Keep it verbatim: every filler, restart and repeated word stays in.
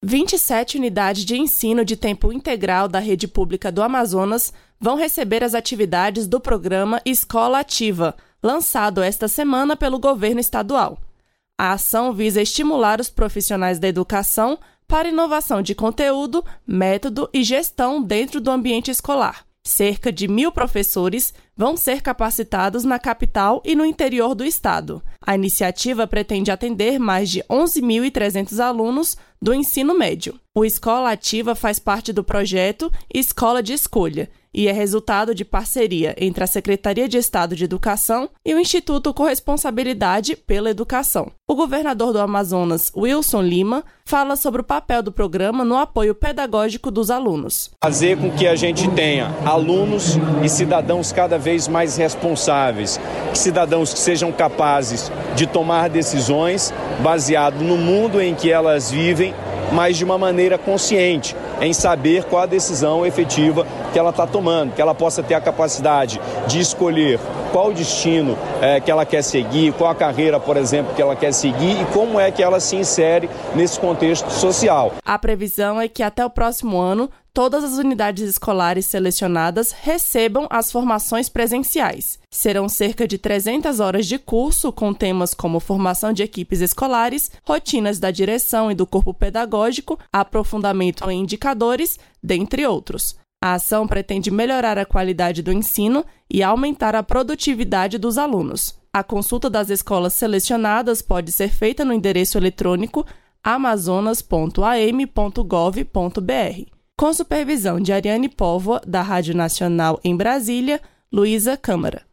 vinte e sete unidades de ensino de tempo integral da Rede Pública do Amazonas vão receber as atividades do programa Escola Ativa, lançado esta semana pelo governo estadual. A ação visa estimular os profissionais da educação para inovação de conteúdo, método e gestão dentro do ambiente escolar. Cerca de mil professores vão ser capacitados na capital e no interior do estado. A iniciativa pretende atender mais de onze mil e trezentos alunos do ensino médio. O Escola Ativa faz parte do projeto Escola de Escolha e é resultado de parceria entre a Secretaria de Estado de Educação e o Instituto Corresponsabilidade pela Educação. O governador do Amazonas, Wilson Lima, fala sobre o papel do programa no apoio pedagógico dos alunos. Fazer com que a gente tenha alunos e cidadãos cada vez mais responsáveis, cidadãos que sejam capazes de tomar decisões baseado no mundo em que elas vivem, mas de uma maneira consciente, em saber qual a decisão efetiva que ela está tomando, que ela possa ter a capacidade de escolher qual o destino é, que ela quer seguir, qual a carreira, por exemplo, que ela quer seguir e como é que ela se insere nesse contexto social. A previsão é que até o próximo ano, todas as unidades escolares selecionadas recebam as formações presenciais. Serão cerca de trezentas horas de curso com temas como formação de equipes escolares, rotinas da direção e do corpo pedagógico, aprofundamento em indicadores, dentre outros. A ação pretende melhorar a qualidade do ensino e aumentar a produtividade dos alunos. A consulta das escolas selecionadas pode ser feita no endereço eletrônico amazonas ponto a m ponto gov ponto b r. Com supervisão de Ariane Póvoa, da Rádio Nacional em Brasília, Luísa Câmara.